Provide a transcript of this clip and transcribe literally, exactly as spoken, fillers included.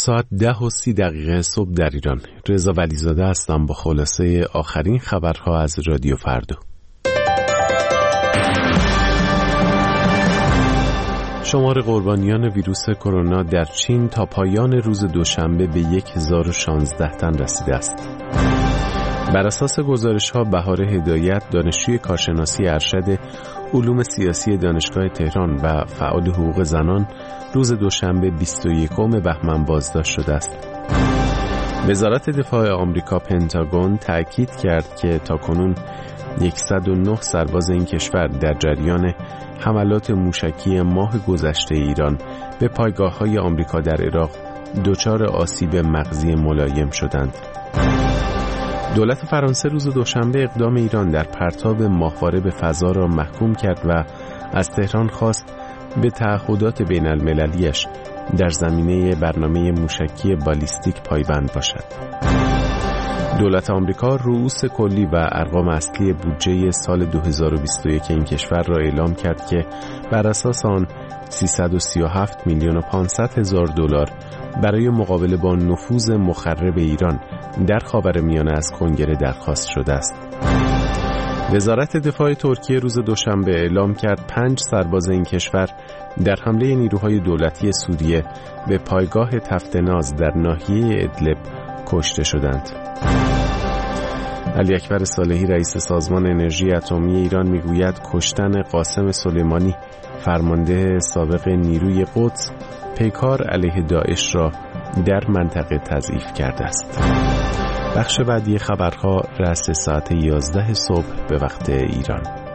ساعت ده و سی دقیقه صبح در ایران. رضا ولیزاده هستم با خلاصه آخرین خبرها از رادیو فردا. شمار قربانیان ویروس کرونا در چین تا پایان روز دوشنبه به هزار و شانزده تن رسیده است. بر اساس گزارش‌ها بهار هدایت، دانشجوی کارشناسی ارشد علوم سیاسی دانشگاه تهران و فعال حقوق زنان، روز دوشنبه بیست و یکم بهمن بازداشت شده است. وزارت دفاع آمریکا پنتاگون تأکید کرد که تاکنون صد و نه سرباز این کشور در جریان حملات موشکی ماه گذشته ایران به پایگاه‌های آمریکا در عراق دچار آسیب مغزی ملایم شدند. دولت فرانسه روز دوشنبه اقدام ایران در پرتاب ماهواره به فضا را محکوم کرد و از تهران خواست به تعهدات بین المللیش در زمینه برنامه موشکی بالیستیک پایبند باشد. دولت آمریکا رؤوس کلی و ارقام اصلی بودجه سال دو هزار و بیست و یک این کشور را اعلام کرد که بر اساس آن سیصد و سی و هفت میلیون و پانصد هزار دلار برای مقابله با نفوذ مخرب ایران در خاورمیانه از کنگره درخواست شده است. وزارت دفاع ترکیه روز دوشنبه اعلام کرد پنج سرباز این کشور در حمله نیروهای دولتی سوریه به پایگاه تفتناز در ناحیه ادلب کشته شدند. علی اکبر صالحی رئیس سازمان انرژی اتمی ایران میگوید کشتن قاسم سلیمانی فرمانده سابق نیروی قدس پیکار علیه داعش را در منطقه تضعیف کرده است. بخش بعدی خبرها رأس ساعت یازده صبح به وقت ایران.